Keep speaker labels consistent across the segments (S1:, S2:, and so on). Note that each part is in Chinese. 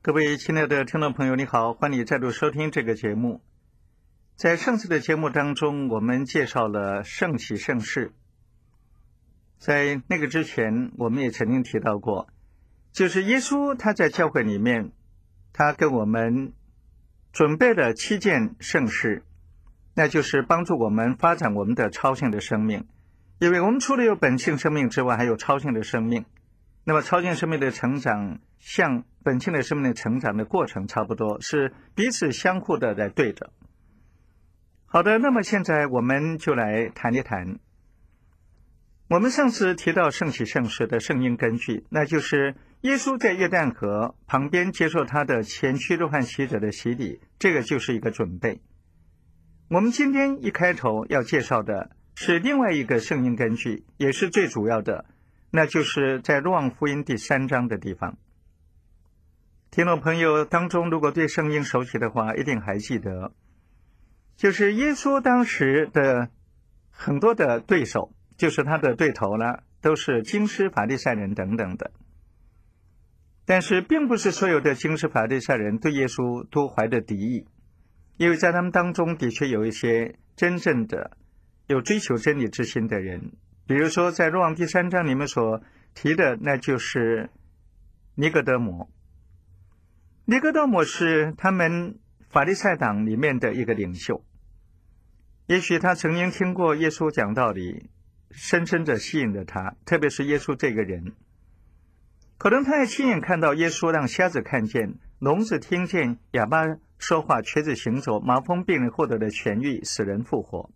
S1: 各位亲爱的听众朋友，你好，欢迎你再度收听这个节目。在上次的节目当中，我们介绍了圣喜圣事。在那个之前，我们也曾经提到过，就是耶稣他在教会里面，他跟我们准备了7件圣事，那就是帮助我们发展我们的超性的生命。因为我们除了有本性生命之外，还有超性的生命。那么超性生命的成长像本性的生命的成长的过程差不多，是彼此相互的来对着。好的，那么现在我们就来谈一谈我们上次提到圣喜圣事的圣经根据，那就是耶稣在约旦河旁边接受他的前驱约翰洗者的洗礼，这个就是一个准备。我们今天一开头要介绍的是另外一个圣经根据，也是最主要的，那就是在若望福音第3章的地方。听众朋友当中如果对圣经熟悉的话，一定还记得，就是耶稣当时的很多的对手，就是他的对头呢，都是经师法利赛人等等的。但是并不是所有的经师法利赛人对耶稣都怀着敌意，因为在他们当中的确有一些真正的有追求真理之心的人。比如说在若望第3章里面所提的，那就是尼哥德摩。尼哥德摩是他们法利赛党里面的一个领袖，也许他曾经听过耶稣讲道理，深深地吸引了他，特别是耶稣这个人。可能他也亲眼看到耶稣让瞎子看见，聋子听见，哑巴说话，瘸子行走，麻风病人获得了痊愈，死人复活。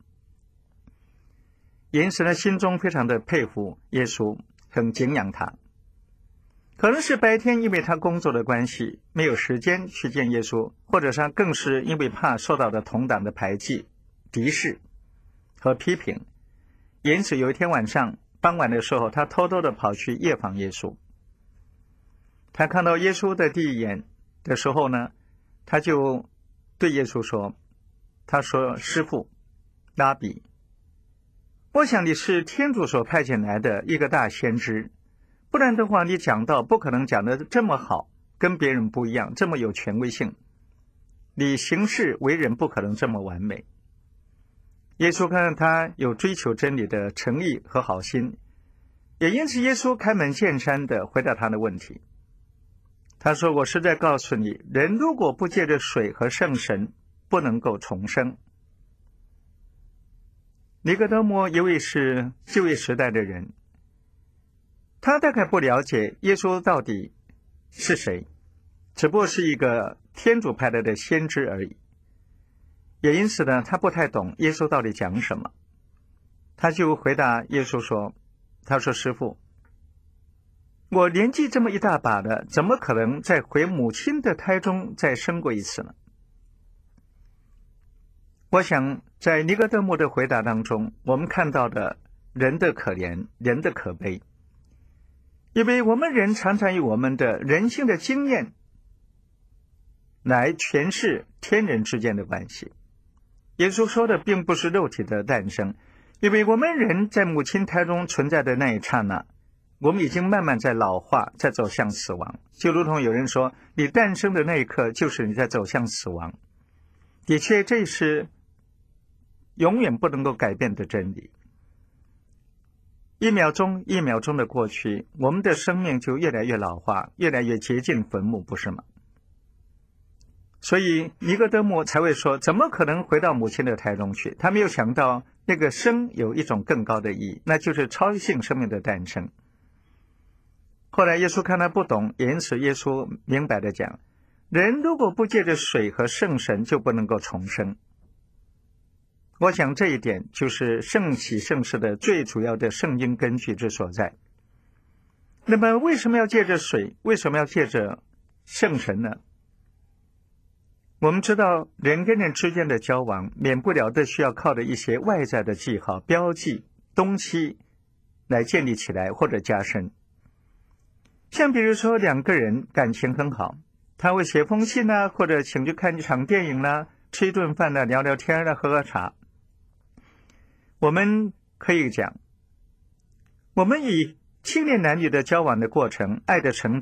S1: 因此他心中非常的佩服耶稣，很敬仰他。可能是白天因为他工作的关系没有时间去见耶稣，或者是他更是因为怕受到的同党的排挤、敌视和批评，因此有一天晚上傍晚的时候，他偷偷的跑去夜访耶稣。他看到耶稣的第一眼的时候呢，他就对耶稣说，他说，师父，拉比，我想你是天主所派遣来的一个大先知，不然的话你讲道不可能讲得这么好，跟别人不一样，这么有权威性，你行事为人不可能这么完美。耶稣看到他有追求真理的诚意和好心，也因此耶稣开门见山地回答他的问题。他说，我实在告诉你，人如果不借着水和圣神，不能够重生。尼哥德摩一位是旧约时代的人，他大概不了解耶稣到底是谁，只不过是一个天主派来的先知而已。也因此呢，他不太懂耶稣到底讲什么。他就回答耶稣说，他说，师父，我年纪这么一大把了，怎么可能在回母亲的胎中再生过一次呢？我想在尼哥德摩的回答当中，我们看到的人的可怜，人的可悲。因为我们人常常以我们的人性的经验来诠释天人之间的关系。耶稣说的并不是肉体的诞生，因为我们人在母亲胎中存在的那一刹那，我们已经慢慢在老化，在走向死亡。就如同有人说，你诞生的那一刻就是你在走向死亡。的确，这是永远不能够改变的真理。一秒钟一秒钟的过去，我们的生命就越来越老化，越来越接近坟墓，不是吗？所以尼哥德摩才会说，怎么可能回到母亲的胎中去？他没有想到那个生有一种更高的意义，那就是超性生命的诞生。后来耶稣看他不懂，也因此耶稣明白地讲，人如果不借着水和圣神，就不能够重生。我想这一点就是圣喜圣事的最主要的圣经根据之所在。那么为什么要借着水？为什么要借着圣神呢？我们知道人跟人之间的交往免不了的需要靠的一些外在的记号、标记、东西来建立起来或者加深。像比如说两个人感情很好，他会写封信啊，或者请去看一场电影啦，吃一顿饭啦，聊聊天啦，喝喝茶。我们可以讲，我们以青年男女的交往的过程，爱的成长，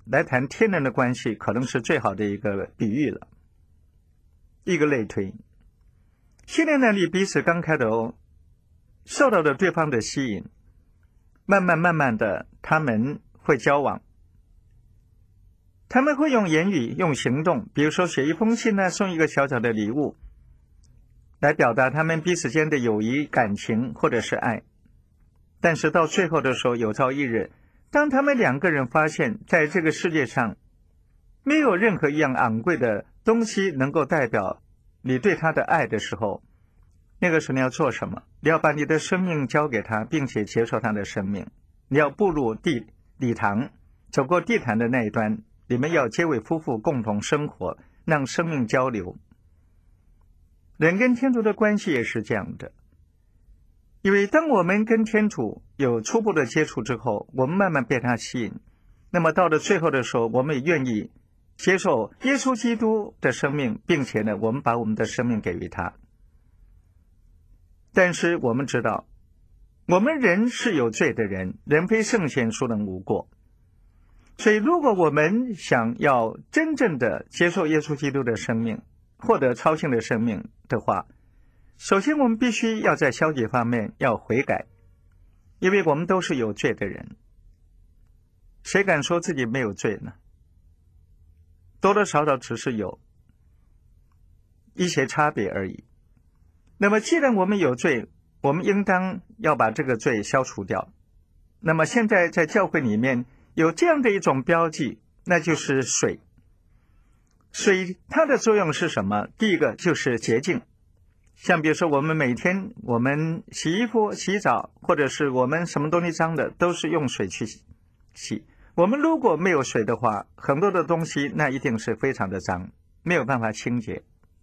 S1: 来谈天人的关系，可能是最好的一个比喻了，一个类推。心灵能力彼此刚开头受到了对方的吸引，慢慢的他们会交往，他们会用言语用行动，比如说写一封信呢，送一个小小的礼物，来表达他们彼此间的友谊感情或者是爱。但是到最后的时候，有朝一日，当他们两个人发现在这个世界上没有任何一样昂贵的东西能够代表你对他的爱的时候，那个时候你要做什么？你要把你的生命交给他，并且接受他的生命。你要步入礼堂，走过地毯的那一端，你们要结为夫妇共同生活，让生命交流。人跟天主的关系也是这样的，因为当我们跟天主有初步的接触之后，我们慢慢被他吸引，那么到了最后的时候，我们也愿意接受耶稣基督的生命，并且呢，我们把我们的生命给予他。但是我们知道，我们人是有罪的人，人非圣贤，孰能无过？所以如果我们想要真正的接受耶稣基督的生命，获得超性的生命的话，首先我们必须要在消极方面要悔改，因为我们都是有罪的人。谁敢说自己没有罪呢？多多少少只是有一些差别而已。那么既然我们有罪，我们应当要把这个罪消除掉。那么现在在教会里面有这样的一种标记，那就是水。水它的作用是什么？第一个就是洁净，像比如说我们每天我们洗衣服洗澡，或者是我们什么东西脏的都是用水去洗。我们如果没有水的话，很多的东西那一定是非常的脏，没有办法清洁。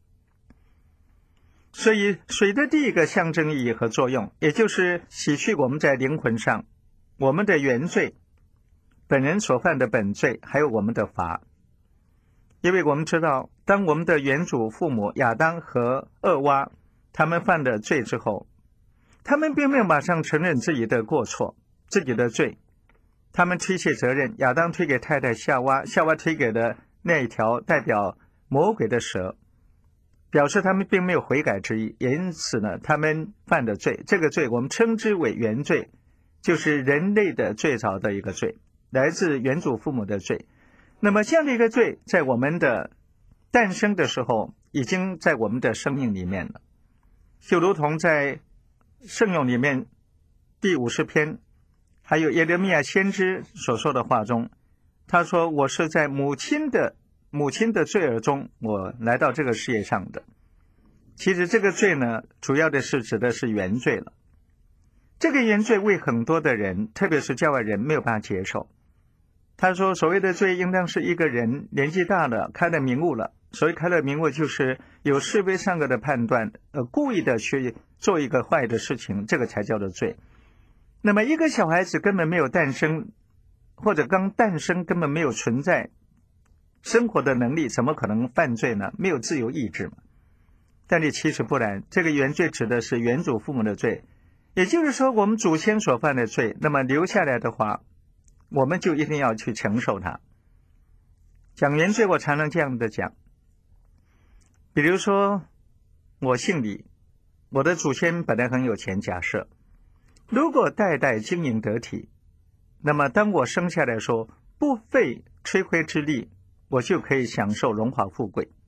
S1: 所以水的第一个象征意义和作用，也就是洗去我们在灵魂上我们的原罪，本人所犯的本罪，还有我们的罚。因为我们知道，当我们的原祖父母亚当和厄娃他们犯了罪之后，他们并没有马上承认自己的过错，自己的罪，他们推卸责任。亚当推给太太夏娃，夏娃推给了那一条代表魔鬼的蛇，表示他们并没有悔改之意，也因此呢，他们犯的罪，这个罪我们称之为原罪，就是人类的最早的一个罪，来自原祖父母的罪。那么这样的一个罪在我们的诞生的时候已经在我们的生命里面了，就如同在圣咏里面第50篇还有耶利米亚先知所说的话中，他说我是在母亲的罪恶中我来到这个世界上的。其实这个罪呢，主要的是指的是原罪了。这个原罪为很多的人，特别是教外人没有办法接受。他说所谓的罪应当是一个人年纪大了开了明悟了，所谓开了明悟就是有是非善恶的判断，故意的去做一个坏的事情，这个才叫做罪。那么一个小孩子根本没有诞生，或者刚诞生根本没有存在生活的能力，怎么可能犯罪呢？没有自由意志嘛。但是其实不然，这个原罪指的是原祖父母的罪，也就是说我们祖先所犯的罪，那么留下来的话，我们就一定要去承受它。讲原罪我常常这样的讲，比如说我姓李，我的祖先本来很有钱，假设如果代代经营得体，那么当我生下来说不费吹灰之力，我就可以享受荣华富贵。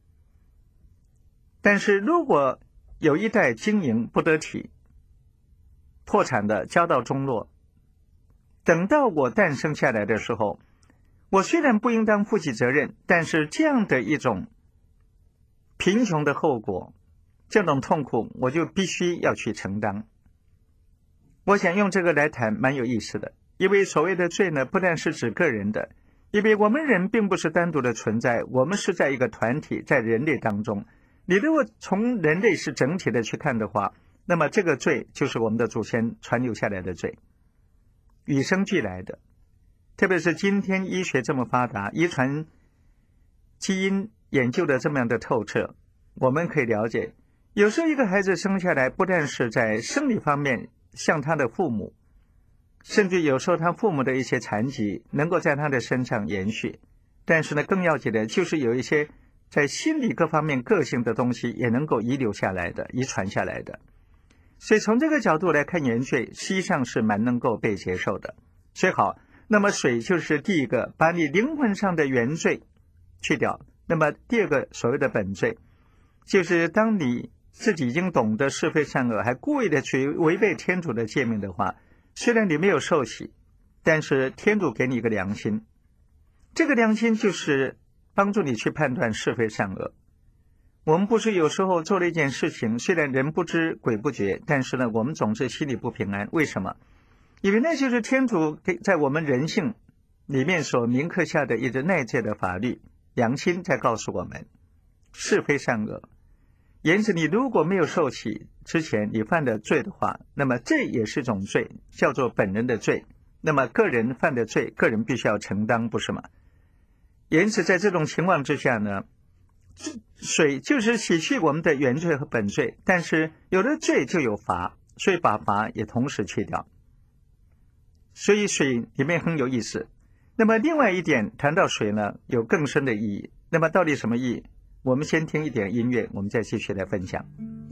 S1: 但是如果有一代经营不得体，破产的家道中落，等到我诞生下来的时候，我虽然不应当负起责任，但是这样的一种贫穷的后果，这种痛苦我就必须要去承担。我想用这个来谈蛮有意思的，因为所谓的罪呢，不但是指个人的，因为我们人并不是单独的存在，我们是在一个团体，在人类当中。你如果从人类是整体的去看的话，那么这个罪就是我们的祖先传留下来的罪，与生俱来的。特别是今天医学这么发达，遗传基因研究的这么样的透彻，我们可以了解，有时候一个孩子生下来不但是在生理方面像他的父母， 甚至有时候他父母的一些残疾能够在他的身上延续，但是呢，更要紧的就是有一些在心理各方面个性的东西也能够遗留下来的，遗传下来的。所以从这个角度来看，原罪实际上是蛮能够被接受的。所以好，那么水就是第一个，把你灵魂上的原罪去掉。那么第二个所谓的本罪，就是当你自己已经懂得是非善恶，还故意的去违背天主的诫命的话，虽然你没有受洗，但是天主给你一个良心，这个良心就是帮助你去判断是非善恶。我们不是有时候做了一件事情，虽然人不知鬼不觉，但是呢，我们总是心里不平安。为什么？因为那就是天主在我们人性里面所铭刻下的一个内在的法律，良心在告诉我们是非善恶。因此你如果没有受洗之前你犯的罪的话，那么这也是一种罪，叫做本人的罪。那么个人犯的罪，个人必须要承担，不是吗？因此在这种情况之下呢，水就是洗去我们的原罪和本罪，但是有了罪就有罚，所以把罚也同时去掉。所以水里面很有意思。那么另外一点，谈到水呢，有更深的意义。那么到底什么意义？我们先听一点音乐，我们再继续来分享。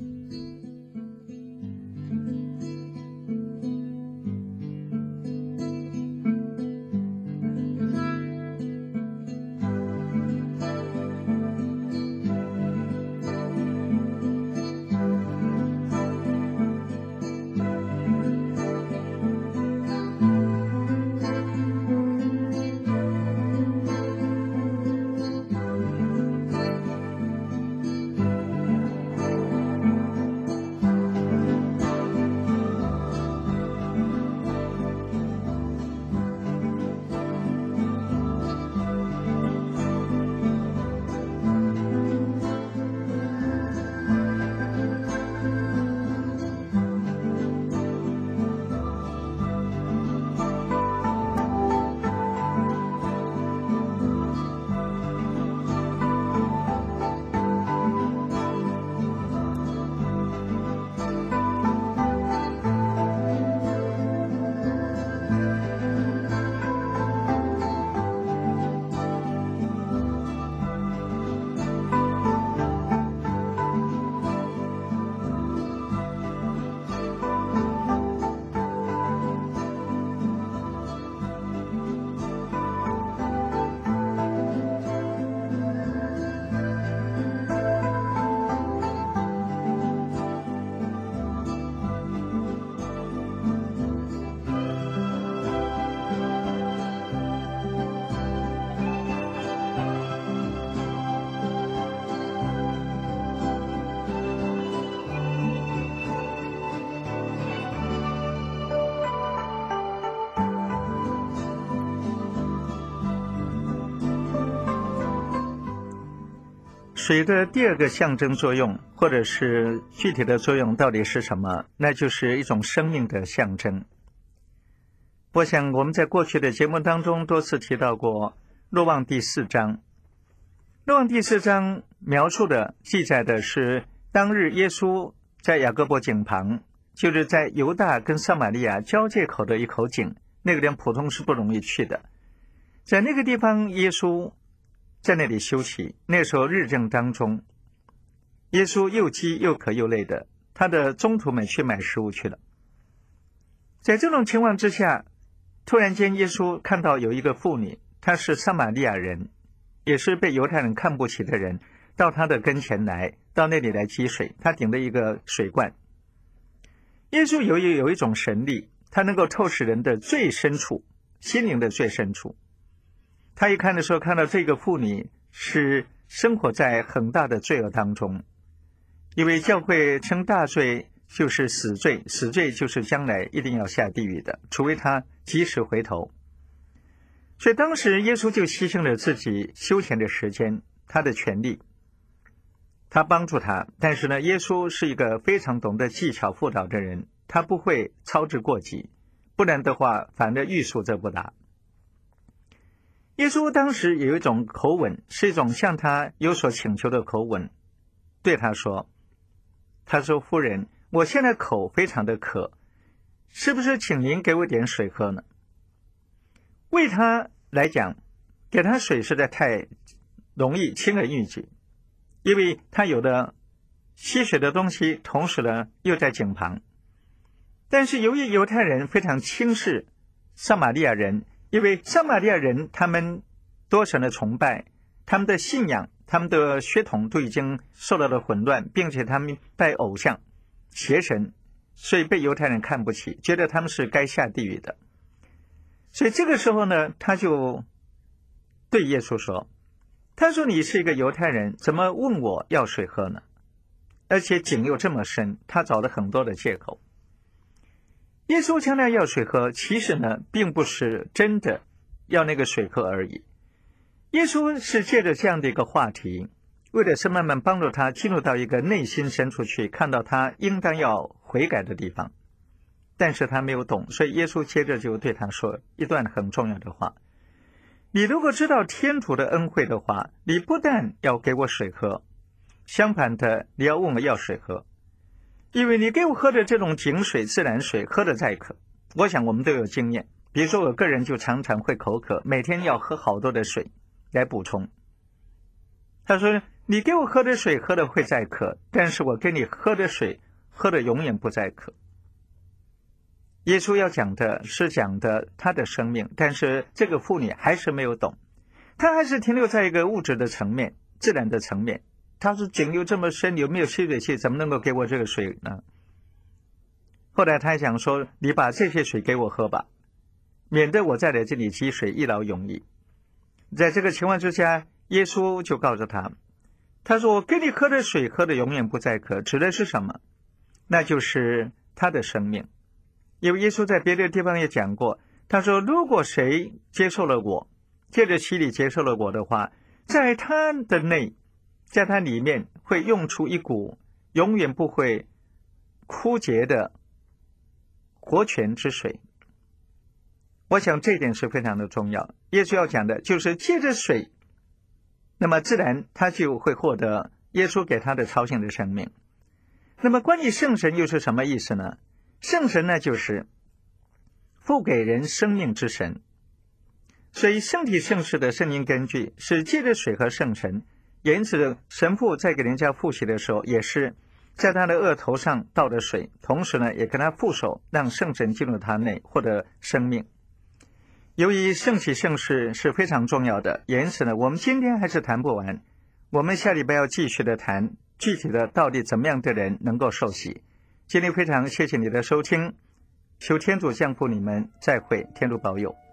S1: 水的第二个象征作用，或者是具体的作用到底是什么？那就是一种生命的象征。我想我们在过去的节目当中多次提到过若望第4章。若望第4章描述的记载的是当日耶稣在雅各伯井旁，就是在犹大跟撒玛利亚交界口的一口井，那个地方普通是不容易去的。在那个地方耶稣在那里休息，那时候日正当中，耶稣又饥又渴又累的，他的宗徒们去买食物去了。在这种情况之下，突然间耶稣看到有一个妇女，她是撒玛利亚人，也是被犹太人看不起的人，到他的跟前来，到那里来汲水，他顶了一个水罐。耶稣有一种神力，他能够透视人的最深处，心灵的最深处。他一看的时候，看到这个妇女是生活在很大的罪恶当中，因为教会称大罪就是死罪，死罪就是将来一定要下地狱的，除非他及时回头。所以当时耶稣就牺牲了自己休闲的时间，他的权利，他帮助他。但是呢，耶稣是一个非常懂得技巧辅导的人，他不会操之过急，不然的话反而欲速则不达。耶稣当时有一种口吻，是一种向他有所请求的口吻，对他说，夫人，我现在口非常的渴， 是不是请您给我点水喝呢？为他来讲，给他水实在太容易，轻而易举，因为他有的吸水的东西，同时呢又在井旁。但是由于犹太人非常轻视撒玛利亚人，因为撒玛利亚人他们多神的崇拜，他们的信仰，他们的血统都已经受到了混乱，并且他们拜偶像邪神，所以被犹太人看不起，觉得他们是该下地狱的。所以这个时候呢，他就对耶稣说，他说你是一个犹太人，怎么问我要水喝呢？而且井又这么深，他找了很多的借口。耶稣强调要水喝，其实呢并不是真的要那个水喝而已。耶稣是借着这样的一个话题，为的是慢慢帮助他进入到一个内心深处去，看到他应当要悔改的地方。但是他没有懂，所以耶稣接着就对他说一段很重要的话，你如果知道天主的恩惠的话，你不但要给我水喝，相反的你要问我要水喝，因为你给我喝的这种井水自然水喝的再渴，我想我们都有经验，比如说我个人就常常会口渴，每天要喝好多的水来补充。他说你给我喝的水喝的会再渴，但是我给你喝的水喝的永远不再渴。耶稣要讲的是讲的他的生命，但是这个妇女还是没有懂，她还是停留在一个物质的层面，自然的层面。她说井又这么深，有没有吸水器，怎么能够给我这个水呢？后来他讲说，你把这些水给我喝吧，免得我再来这里积水，一劳永逸。在这个情况之下，耶稣就告诉他，他说我给你喝的水喝的永远不再渴，指的是什么？那就是他的生命。因为耶稣在别的地方也讲过，他说如果谁接受了我，借着洗礼接受了我的话，在他的内，在他里面会涌出一股永远不会枯竭的活泉之水。我想这一点是非常的重要。耶稣要讲的就是借着水，那么自然他就会获得耶稣给他的超性的生命。那么关于圣神又是什么意思呢？圣神呢，就是赋给人生命之神。所以圣体圣事的圣经根据是借着水和圣神，也因此神父在给人家复习的时候，也是在他的额头上倒的水，同时呢也跟他覆手，让圣神进入他内，获得生命。由于圣体圣事是非常重要的，也因此呢我们今天还是谈不完，我们下礼拜要继续的谈具体的到底怎么样的人能够受洗。今天非常谢谢你的收听，求天主降福你们，再会，天主保佑。